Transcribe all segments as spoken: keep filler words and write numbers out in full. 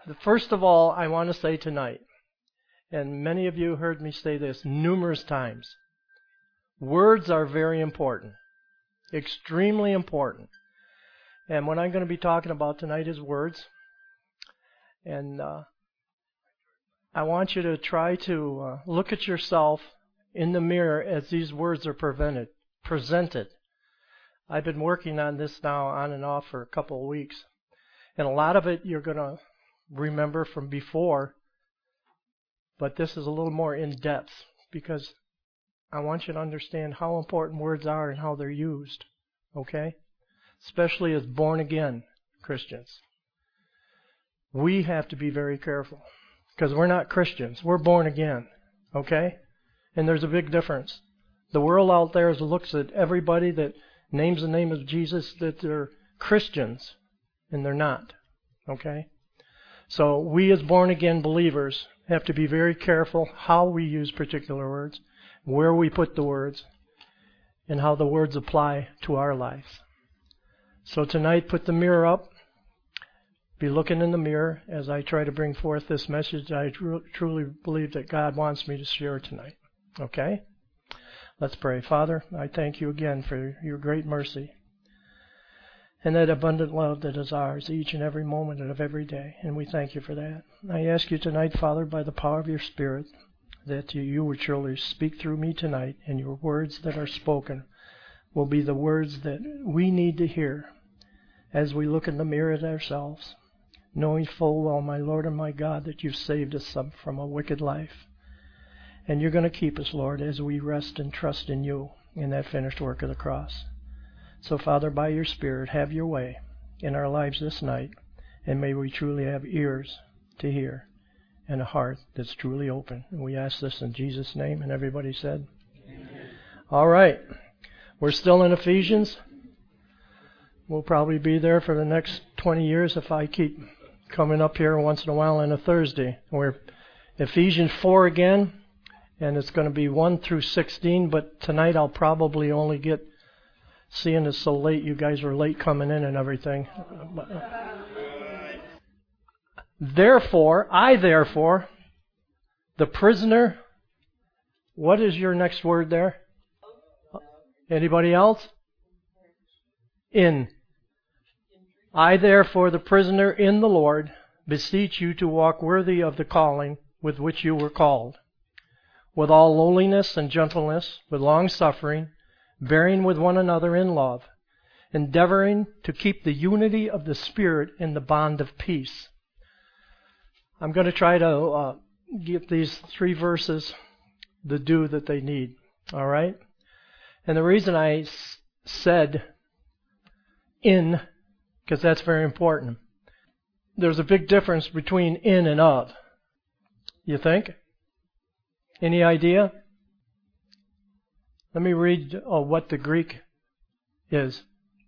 First of all, I want to say tonight, and many of you heard me say this numerous times, words are very important, extremely important. And what I'm going to be talking about tonight is words. And uh, I want you to try to uh, look at yourself in the mirror as these words are prevented, presented. I've been working on this now on and off for a couple of weeks. And a lot of it you're going to remember from before, but this is a little more in depth because I want you to understand how important words are and how they're used, okay? Especially as born-again Christians. We have to be very careful because we're not Christians. We're born again, okay? And there's a big difference. The world out there looks at everybody that names the name of Jesus that they're Christians, and they're not, okay? So we as born-again believers have to be very careful how we use particular words, where we put the words, and how the words apply to our lives. So tonight, put the mirror up. Be looking in the mirror as I try to bring forth this message I tr- truly believe that God wants me to share tonight. Okay? Let's pray. Father, I thank you again for your great mercy and that abundant love that is ours each and every moment of every day. And we thank you for that. I ask you tonight, Father, by the power of your Spirit, that you, you would surely speak through me tonight, and your words that are spoken will be the words that we need to hear as we look in the mirror at ourselves, knowing full well, my Lord and my God, that you've saved us from a wicked life. And you're going to keep us, Lord, as we rest and trust in you in that finished work of the cross. So, Father, by your Spirit, have your way in our lives this night, and may we truly have ears to hear and a heart that's truly open. And we ask this in Jesus' name, and everybody said, amen. All right. We're still in Ephesians. We'll probably be there for the next twenty years if I keep coming up here once in a while on a Thursday. We're Ephesians four again, and it's going to be one through sixteen, but tonight I'll probably only get, seeing it's so late, you guys are late coming in and everything. Therefore, I therefore, the prisoner, what is your next word there? Anybody else? In. I therefore, the prisoner in the Lord, beseech you to walk worthy of the calling with which you were called, with all lowliness and gentleness, with long suffering, bearing with one another in love, endeavoring to keep the unity of the Spirit in the bond of peace. I'm going to try to uh, give these three verses the due that they need. All right? And the reason I s- said in, because that's very important, there's a big difference between in and of. You think? Any idea? Let me read uh, what the Greek is.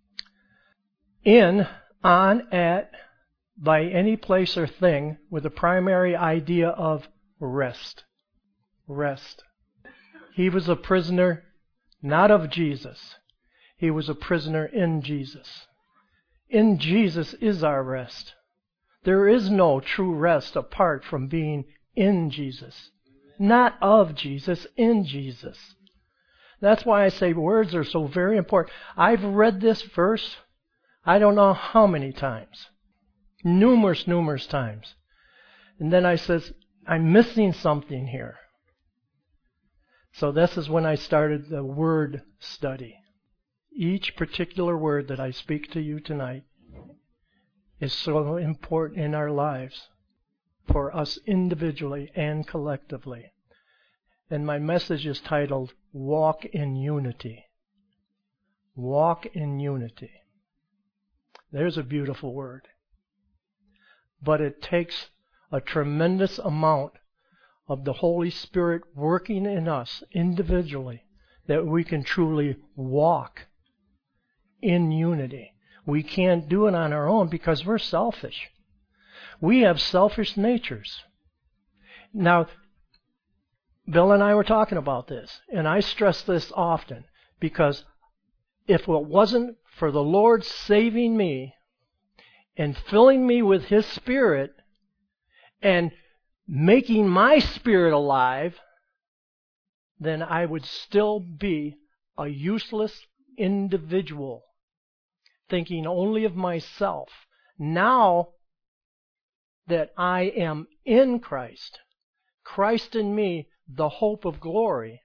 In, on, at, by any place or thing with the primary idea of rest. Rest. He was a prisoner not of Jesus. He was a prisoner in Jesus. In Jesus is our rest. There is no true rest apart from being in Jesus. Not of Jesus, in Jesus. That's why I say words are so very important. I've read this verse, I don't know how many times. Numerous, numerous times. And then I says, I'm missing something here. So this is when I started the word study. Each particular word that I speak to you tonight is so important in our lives for us individually and collectively. And my message is titled, Walk in Unity. Walk in unity. There's a beautiful word. But it takes a tremendous amount of the Holy Spirit working in us individually that we can truly walk in unity. We can't do it on our own because we're selfish. We have selfish natures. Now, Bill and I were talking about this, and I stress this often because if it wasn't for the Lord saving me and filling me with His Spirit, and making my spirit alive, then I would still be a useless individual, thinking only of myself. Now that I am in Christ, Christ in me, the hope of glory,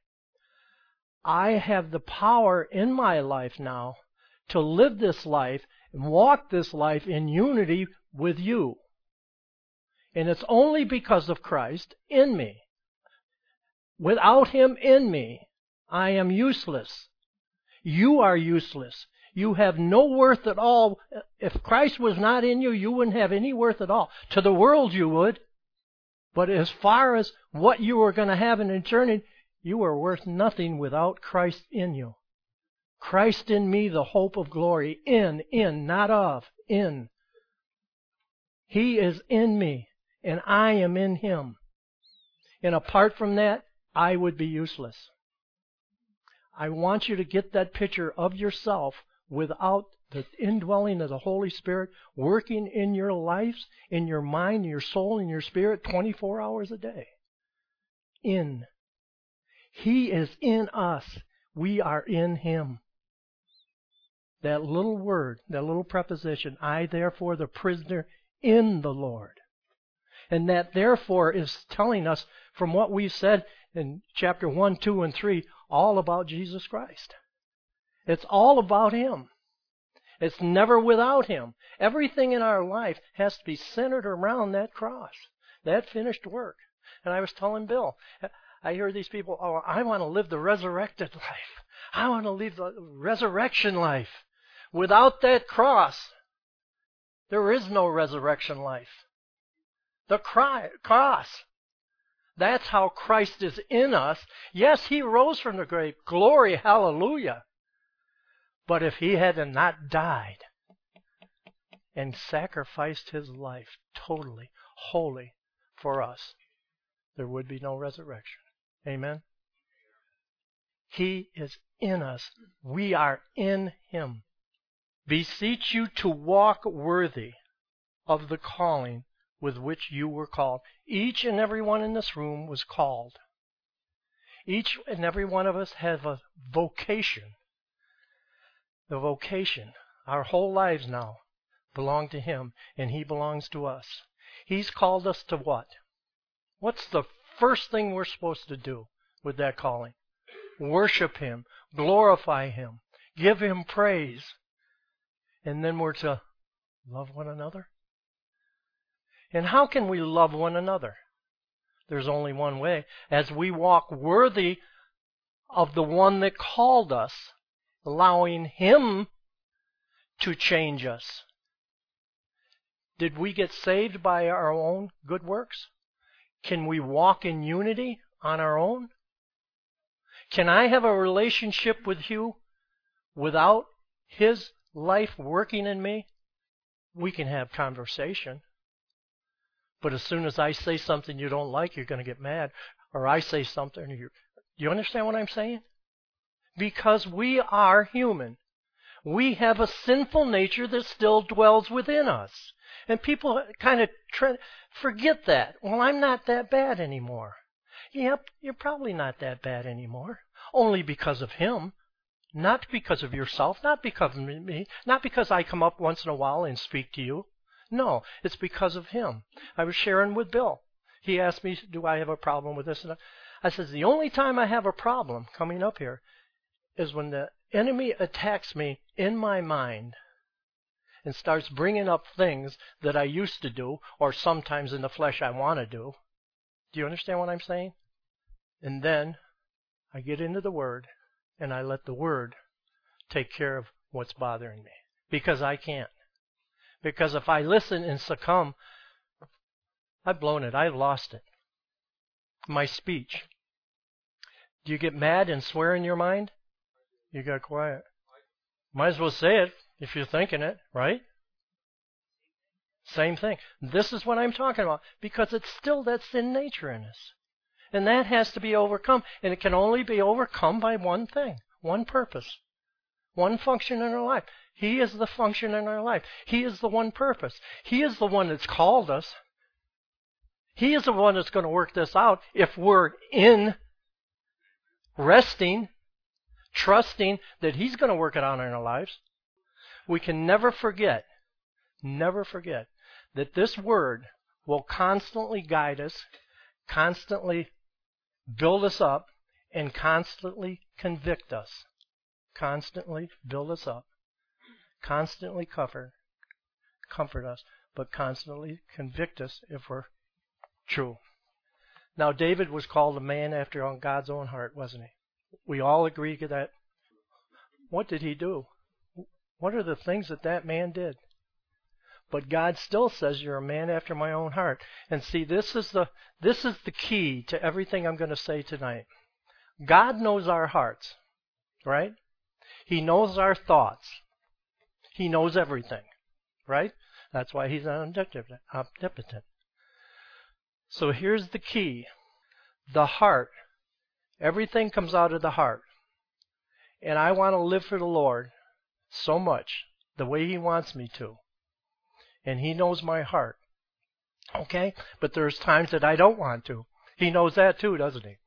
I have the power in my life now to live this life and walk this life in unity with you. And it's only because of Christ in me. Without Him in me, I am useless. You are useless. You have no worth at all. If Christ was not in you, you wouldn't have any worth at all. To the world you would. But as far as what you are going to have in eternity, you are worth nothing without Christ in you. Christ in me, the hope of glory. In, in, not of, in. He is in me, and I am in Him. And apart from that, I would be useless. I want you to get that picture of yourself without the indwelling of the Holy Spirit working in your lives, in your mind, your soul, and your spirit twenty-four hours a day. In. He is in us. We are in Him. That little word, that little preposition, I therefore the prisoner in the Lord. And that therefore is telling us from what we said in chapter one, two, and three, all about Jesus Christ. It's all about Him. It's never without Him. Everything in our life has to be centered around that cross, that finished work. And I was telling Bill, I hear these people, oh, I want to live the resurrected life. I want to live the resurrection life. Without that cross, there is no resurrection life. The cross. That's how Christ is in us. Yes, He rose from the grave. Glory, hallelujah. But if He had not died and sacrificed His life totally, wholly for us, there would be no resurrection. Amen? He is in us. We are in Him. Beseech you to walk worthy of the calling with which you were called. Each and every one in this room was called. Each and every one of us have a vocation. The vocation, our whole lives now, belong to Him, and He belongs to us. He's called us to what? What's the first thing we're supposed to do with that calling? Worship Him, glorify Him, give Him praise, and then we're to love one another. And how can we love one another? There's only one way. As we walk worthy of the one that called us, allowing Him to change us. Did we get saved by our own good works? Can we walk in unity on our own? Can I have a relationship with you without His life working in me? We can have conversation. But as soon as I say something you don't like, you're going to get mad. Or I say something, you're, do you understand what I'm saying? Because we are human. We have a sinful nature that still dwells within us. And people kind of try, forget that. Well, I'm not that bad anymore. Yep, you're probably not that bad anymore. Only because of Him. Not because of yourself. Not because of me. Not because I come up once in a while and speak to you. No, it's because of Him. I was sharing with Bill. He asked me, do I have a problem with this? And I said, the only time I have a problem coming up here is when the enemy attacks me in my mind and starts bringing up things that I used to do, or sometimes in the flesh I want to do. Do you understand what I'm saying? And then I get into the Word, and I let the Word take care of what's bothering me. Because I can't. Because if I listen and succumb, I've blown it. I've lost it. My speech. Do you get mad and swear in your mind? You got quiet. Might as well say it if you're thinking it, right? Same thing. This is what I'm talking about. Because it's still that sin nature in us. And that has to be overcome. And it can only be overcome by one thing. One purpose. One function in our life. He is the function in our life. He is the one purpose. He is the one that's called us. He is the one that's going to work this out if we're in resting, trusting that He's going to work it out in our lives. We can never forget, never forget that this Word will constantly guide us, constantly build us up, and constantly convict us. Constantly build us up, constantly comfort, comfort us, but constantly convict us if we're true. Now, David was called a man after God's own heart, wasn't he? We all agree to that. What did he do? What are the things that that man did? But God still says you're a man after my own heart. And see, this is the this is the key to everything I'm going to say tonight. God knows our hearts, right? He knows our thoughts. He knows everything, right? That's why He's omnipotent. omnipotent. So here's the key. The heart. Everything comes out of the heart. And I want to live for the Lord so much, the way He wants me to. And He knows my heart. Okay? But there's times that I don't want to. He knows that too, doesn't He?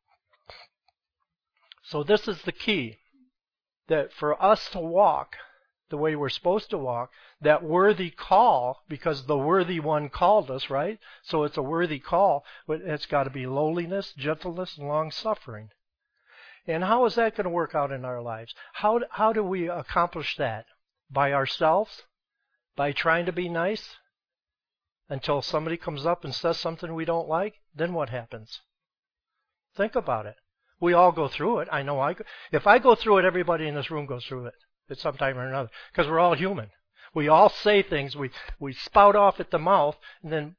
So this is the key. That for us to walk the way we're supposed to walk, that worthy call, because the worthy one called us, right? So it's a worthy call, but it's got to be lowliness, gentleness, and long-suffering. And how is that going to work out in our lives? How, how do we accomplish that? By ourselves? By trying to be nice? Until somebody comes up and says something we don't like? Then what happens? Think about it. We all go through it. I know I go. If I go through it, everybody in this room goes through it at some time or another. Because we're all human. We all say things. We, we spout off at the mouth. And then,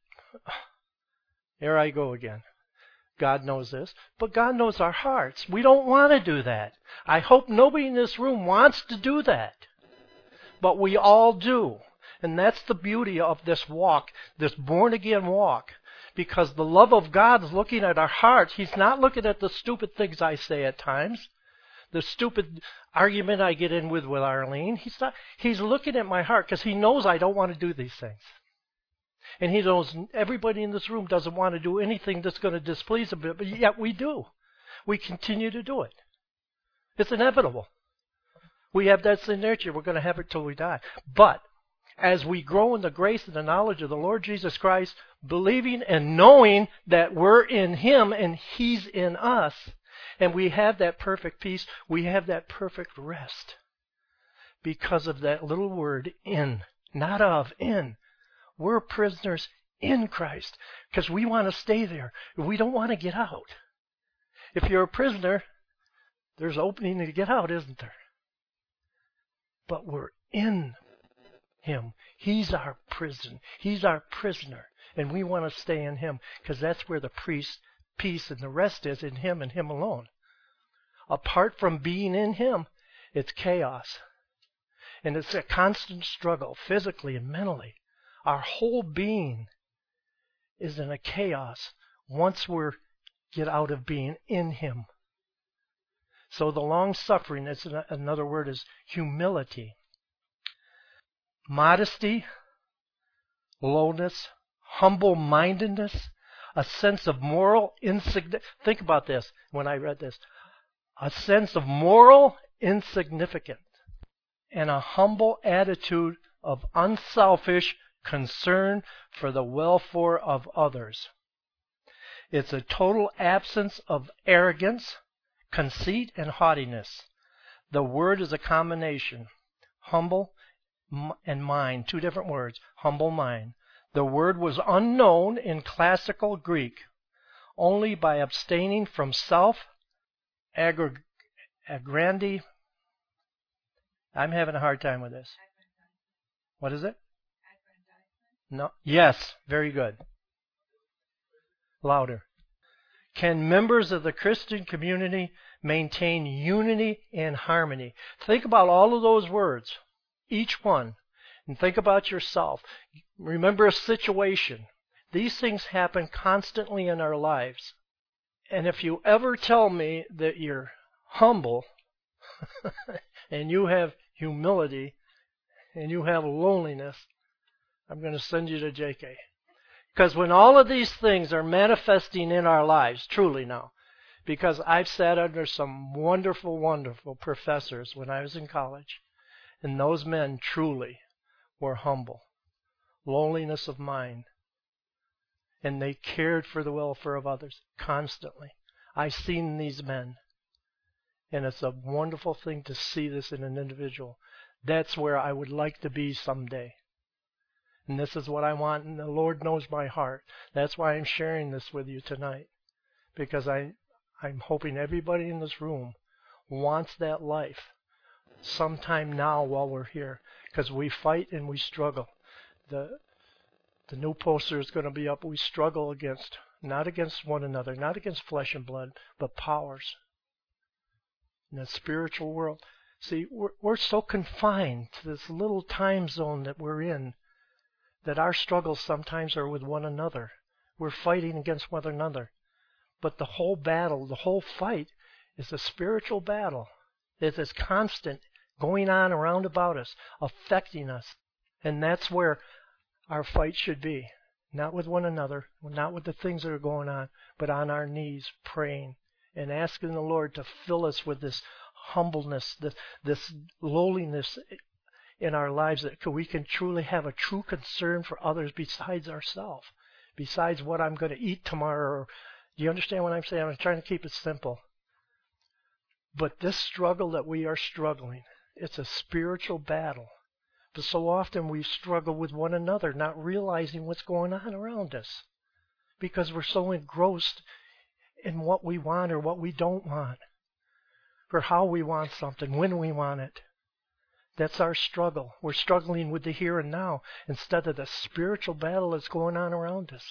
here I go again. God knows this. But God knows our hearts. We don't want to do that. I hope nobody in this room wants to do that. But we all do. And that's the beauty of this walk, this born-again walk. Because the love of God is looking at our hearts. He's not looking at the stupid things I say at times. The stupid argument I get in with with Arlene. He's not. He's looking at my heart because He knows I don't want to do these things. And He knows everybody in this room doesn't want to do anything that's going to displease Him. But yet we do. We continue to do it. It's inevitable. We have that sin nature. We're going to have it till we die. But as we grow in the grace and the knowledge of the Lord Jesus Christ, believing and knowing that we're in Him and He's in us, and we have that perfect peace, we have that perfect rest because of that little word in, not of, in. We're prisoners in Christ because we want to stay there. We don't want to get out. If you're a prisoner, there's opening to get out, isn't there? But we're in Him. He's our prison. He's our prisoner. And we want to stay in Him because that's where the peace, peace and the rest is, in Him and Him alone. Apart from being in Him, it's chaos. And it's a constant struggle, physically and mentally. Our whole being is in a chaos once we get out of being in Him. So the long-suffering, is another word, is humility. Modesty, lowness, humble-mindedness, a sense of moral insignificance. Think about this when I read this. A sense of moral insignificance and a humble attitude of unselfish concern for the welfare of others. It's a total absence of arrogance, conceit, and haughtiness. The word is a combination. Humble and mind, two different words. Humble mind. The word was unknown in classical Greek. Only by abstaining from self, aggrandi. I'm having a hard time with this. What is it? No. Yes, very good. Louder. Can members of the Christian community maintain unity and harmony? Think about all of those words, each one, and think about yourself. Remember a situation. These things happen constantly in our lives. And if you ever tell me that you're humble and you have humility and you have loneliness, I'm going to send you to J K. Because when all of these things are manifesting in our lives, truly now, because I've sat under some wonderful, wonderful professors when I was in college, and those men truly were humble, lowliness of mind, and they cared for the welfare of others constantly. I've seen these men, and it's a wonderful thing to see this in an individual. That's where I would like to be someday. And this is what I want, and the Lord knows my heart. That's why I'm sharing this with you tonight, because I, I'm hoping everybody in this room wants that life sometime now while we're here, because we fight and we struggle. The The new poster is going to be up. We struggle against, not against one another, not against flesh and blood, but powers in the spiritual world. See, we're, we're so confined to this little time zone that we're in that our struggles sometimes are with one another. We're fighting against one another. But the whole battle, the whole fight is a spiritual battle. It's this constant going on around about us, affecting us. And that's where our fight should be. Not with one another, not with the things that are going on, but on our knees praying and asking the Lord to fill us with this humbleness, this, this lowliness in our lives, that we can truly have a true concern for others besides ourselves, besides what I'm going to eat tomorrow. Or, do you understand what I'm saying? I'm trying to keep it simple. But this struggle that we are struggling, it's a spiritual battle. But so often we struggle with one another, not realizing what's going on around us, because we're so engrossed in what we want or what we don't want, or how we want something, when we want it. That's our struggle. We're struggling with the here and now instead of the spiritual battle that's going on around us.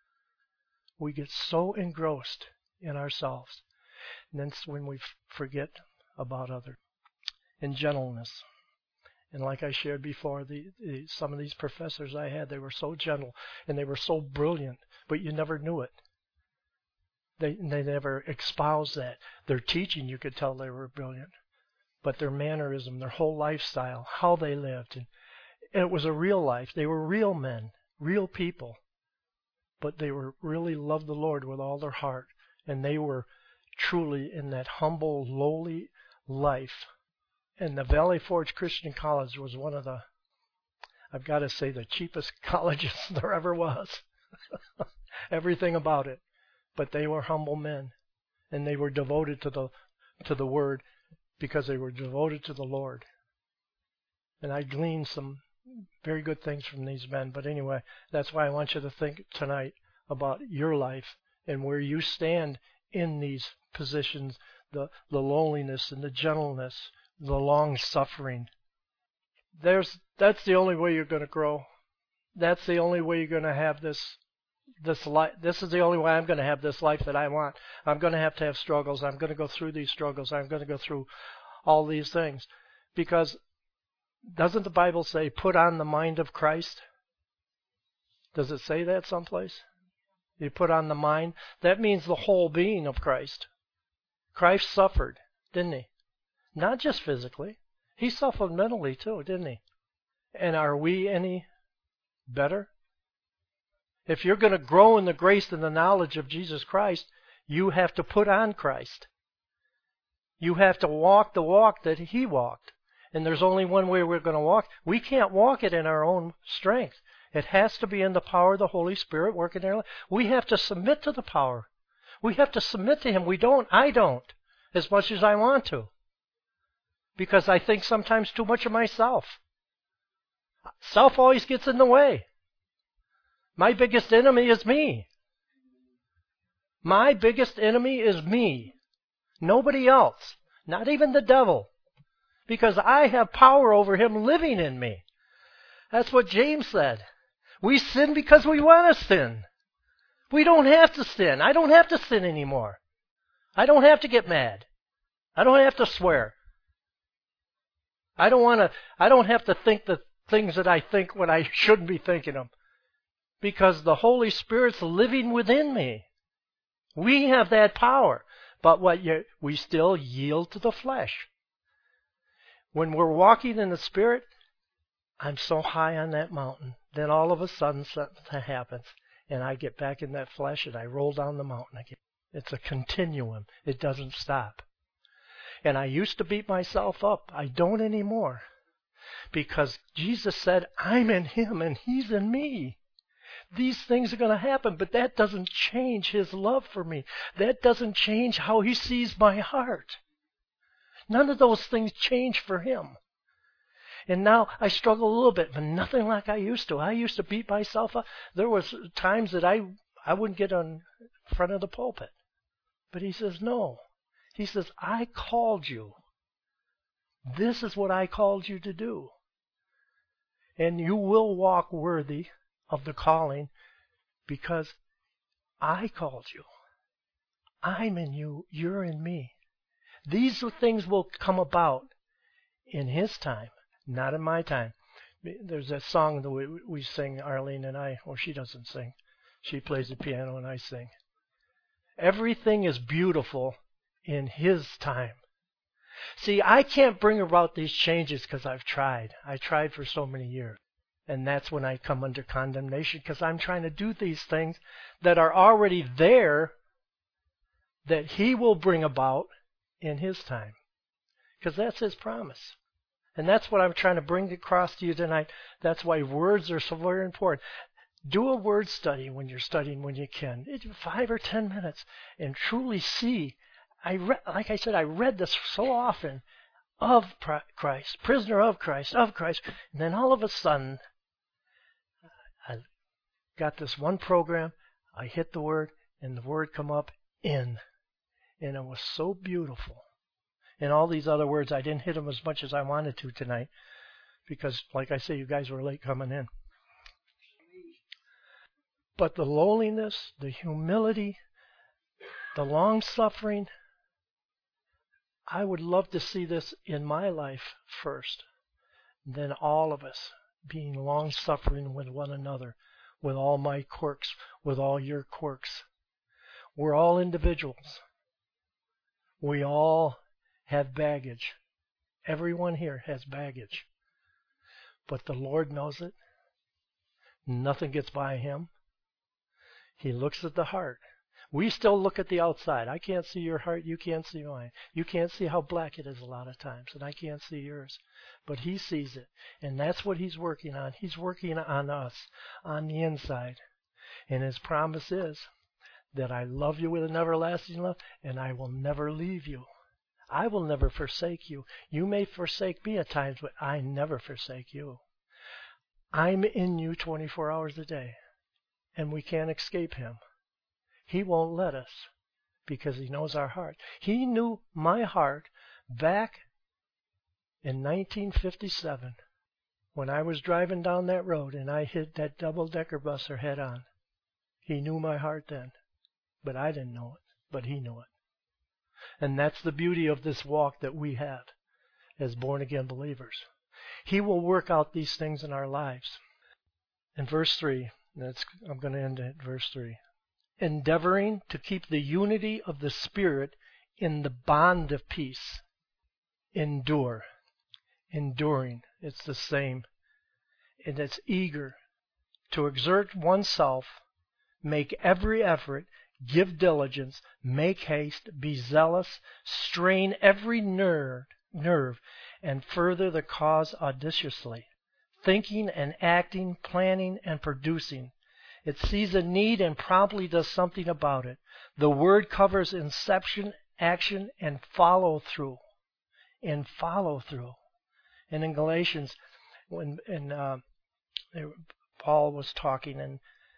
We get so engrossed in ourselves. And that's when we forget about others. And gentleness. And like I shared before, the, the, some of these professors I had, they were so gentle and they were so brilliant, but you never knew it. They, they never espoused that. Their teaching, you could tell they were brilliant. But their mannerism, their whole lifestyle, how they lived, and, and it was a real life. They were real men, real people, but they were really loved the Lord with all their heart, and they were truly in that humble, lowly life. And the Valley Forge Christian College was one of the, I've got to say, the cheapest colleges there ever was. Everything about it. But they were humble men, and they were devoted to the to the Word, because they were devoted to the Lord. And I gleaned some very good things from these men. But anyway, that's why I want you to think tonight about your life and where you stand in these positions, the, the loneliness and the gentleness, the long suffering. There's that's the only way you're going to grow. That's the only way you're going to have this this life. This is the only way I'm going to have this life that I want. I'm going to have to have struggles. I'm going to go through these struggles. I'm going to go through all these things. Because doesn't the Bible say, put on the mind of Christ? Does it say that someplace? You put on the mind. That means the whole being of Christ. Christ suffered, didn't he? Not just physically. He suffered mentally too, didn't he? And are we any better? If you're going to grow in the grace and the knowledge of Jesus Christ, you have to put on Christ. You have to walk the walk that he walked. And there's only one way we're going to walk. We can't walk it in our own strength. It has to be in the power of the Holy Spirit working in our life. We have to submit to the power. We have to submit to him. We don't. I don't. As much as I want to. Because I think sometimes too much of myself. Self always gets in the way. My biggest enemy is me. My biggest enemy is me. Nobody else. Not even the devil. Because I have power over him living in me. That's what James said. We sin because we want to sin. We don't have to sin. I don't have to sin anymore. I don't have to get mad. I don't have to swear. I don't want to, I don't have to think the things that I think when I shouldn't be thinking them. Because the Holy Spirit's living within me. We have that power. But what you, we still yield to the flesh. When we're walking in the Spirit, I'm so high on that mountain. Then all of a sudden something happens. and I get back in that flesh and I roll down the mountain again. It's a continuum. It doesn't stop. And I used to beat myself up. I don't anymore. Because Jesus said, I'm in him and he's in me. These things are going to happen, but that doesn't change his love for me. That doesn't change how he sees my heart. None of those things change for him. And now I struggle a little bit, but nothing like I used to. I used to beat myself up. There was times that I, I wouldn't get in front of the pulpit. But he says, no. He says, I called you. This is what I called you to do. And you will walk worthy of the calling because I called you. I'm in you. You're in me. These things will come about in his time, not in my time. There's that song that we, we sing, Arlene and I. Well, she doesn't sing. She plays the piano and I sing. Everything is beautiful in his time. See, I can't bring about these changes because I've tried. I tried for so many years. And that's when I come under condemnation because I'm trying to do these things that are already there that he will bring about in his time. Because that's his promise. And that's what I'm trying to bring across to you tonight. That's why words are so very important. Do a word study when you're studying when you can. Five or ten minutes and truly see. I re- like I said, I read this so often of Christ, prisoner of Christ, of Christ. And then all of a sudden, I got this one program. I hit the word and the word come up in. And it was so beautiful. And all these other words, I didn't hit them as much as I wanted to tonight. Because, like I say, you guys were late coming in. But the lowliness, the humility, the long-suffering, I would love to see this in my life first. Then all of us being long-suffering with one another, with all my quirks, with all your quirks. We're all individuals. We all have baggage. Everyone here has baggage. But the Lord knows it. Nothing gets by him. He looks at the heart. We still look at the outside. I can't see your heart. You can't see mine. You can't see how black it is a lot of times, and I can't see yours. But he sees it, and that's what he's working on. He's working on us on the inside. And his promise is that I love you with an everlasting love, and I will never leave you. I will never forsake you. You may forsake me at times, but I never forsake you. I'm in you twenty-four hours a day, and we can't escape him. He won't let us because he knows our heart. He knew my heart back in nineteen fifty-seven when I was driving down that road and I hit that double-decker buster head on. He knew my heart then, but I didn't know it, but he knew it. And that's the beauty of this walk that we have as born-again believers. He will work out these things in our lives. In verse three, that's, I'm going to end at verse three. Endeavoring to keep the unity of the Spirit in the bond of peace. Endure. Enduring. It's the same. And it's eager to exert oneself, make every effort, give diligence, make haste, be zealous, strain every nerve, nerve, and further the cause audaciously, thinking and acting, planning and producing. It sees a need and promptly does something about it. The word covers inception, action, and follow through. And follow through. And in Galatians, when in, uh, Paul was talking and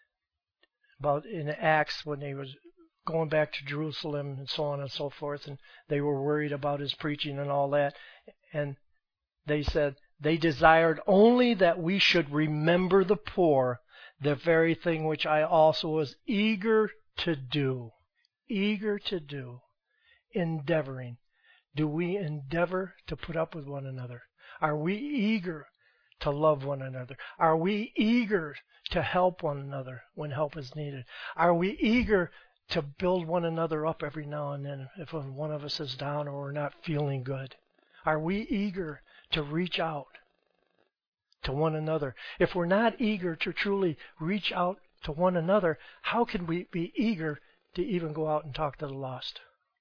about in Acts when he was going back to Jerusalem and so on and so forth, and they were worried about his preaching and all that, and they said they desired only that we should remember the poor, the very thing which I also was eager to do. Eager to do. Endeavoring. Do we endeavor to put up with one another? Are we eager to love one another? Are we eager to help one another when help is needed? Are we eager to build one another up every now and then if one of us is down or we're not feeling good? Are we eager to reach out to one another? If we're not eager to truly reach out to one another, how can we be eager to even go out and talk to the lost?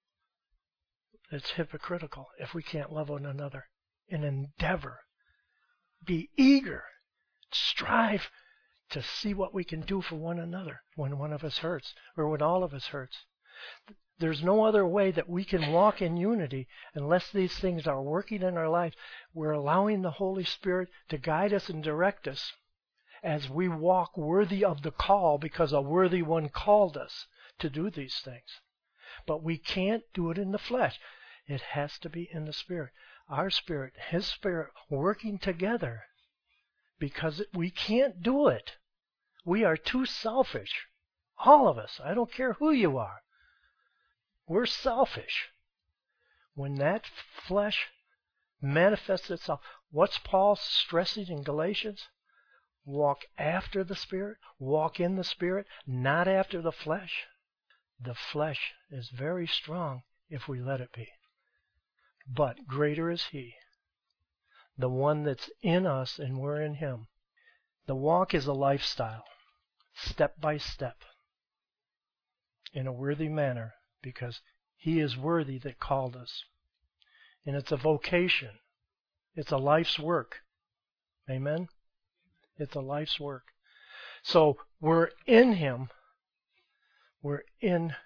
It's hypocritical if we can't love one another and endeavor. Be eager. Strive to see what we can do for one another when one of us hurts or when all of us hurts. There's no other way that we can walk in unity unless these things are working in our life. We're allowing the Holy Spirit to guide us and direct us as we walk worthy of the call, because a worthy one called us to do these things. But we can't do it in the flesh. It has to be in the Spirit. Our spirit, His Spirit, working together, because we can't do it. We are too selfish. All of us. I don't care who you are. We're selfish. When that flesh manifests itself, what's Paul stressing in Galatians? Walk after the Spirit, walk in the Spirit, not after the flesh. The flesh is very strong if we let it be. But greater is He, the one that's in us and we're in Him. The walk is a lifestyle, step by step, in a worthy manner, because He is worthy that called us. And it's a vocation. It's a life's work. Amen? It's a life's work. So we're in Him. We're in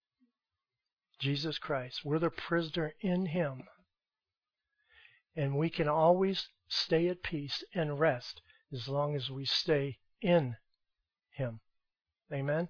Jesus Christ. We're the prisoner in Him. And we can always stay at peace and rest as long as we stay in Him. Amen?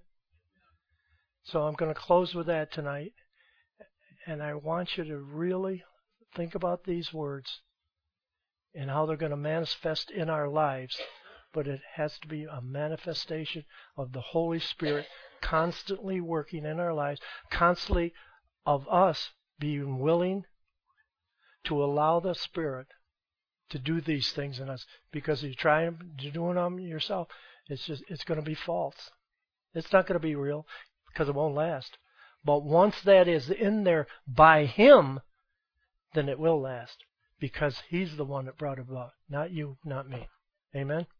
So I'm going to close with that tonight. And I want you to really think about these words and how they're going to manifest in our lives. But it has to be a manifestation of the Holy Spirit constantly working in our lives, constantly of us being willing to allow the Spirit to do these things in us. Because if you try doing them yourself, it's just it's going to be false. It's not going to be real because it won't last. But once that is in there by Him, then it will last, because He's the one that brought it about, not you, not me. Amen?